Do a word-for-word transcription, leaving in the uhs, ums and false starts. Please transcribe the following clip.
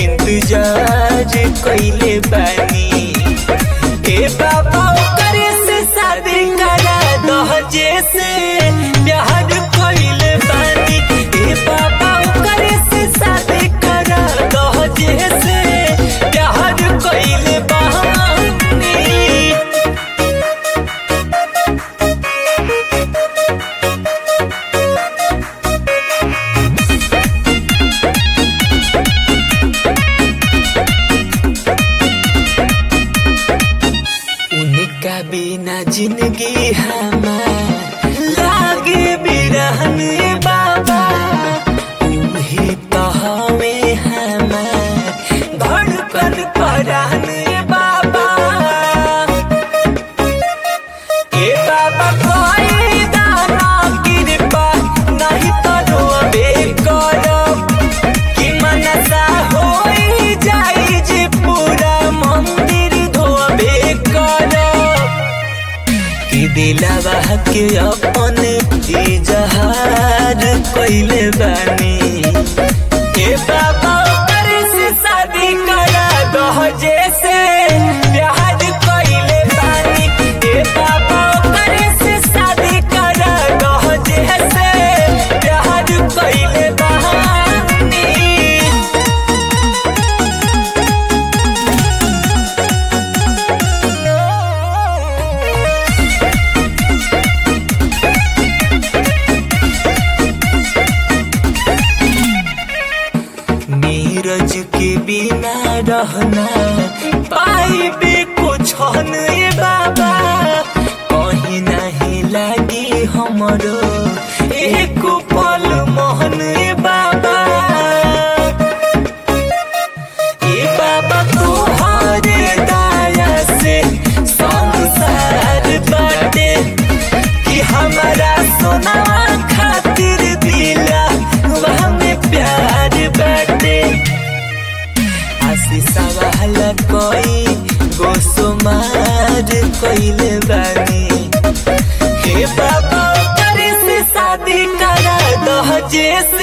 इंतजार कइले बानी। ए बाबा ओकरे से शादी करा दहजे से प्यार कइले बानी। ए बाबा ओकरे से शादी करा दहजे से प्यार कइले बानी। उनका बिना जिंदगी हमार लागे बिरहन बाबा। उहे तो हमें हमार धड़कन परान बाबा। ए बाबा कोई दाना कृपा नहीं तो रोबे करब कि मनसा होई जाई जे पूरा मंदिर धोबे करब। कि दिलवा के अपन इजहार कइले बानी। ए बाबा ओकरे से शादी करा दहजे से प्यार कइले बानी। ए बाबा ओकरे से शादी करा दहजे से प्यार कइले बानी। नीरज के बिना रहना पाइबे कुछ नहीं बाबा। कहीं नहीं लागी हमरो एक पल मोहन बाबा। ए बाबा तोहरे दया से संसार बाटे कि हमारा सोना खातिर दिला वह में प्यार बाटे। आशीष वाला कोई गोसुमार कइले बानी। हे बाबा ओकरे से शादी करा दहजे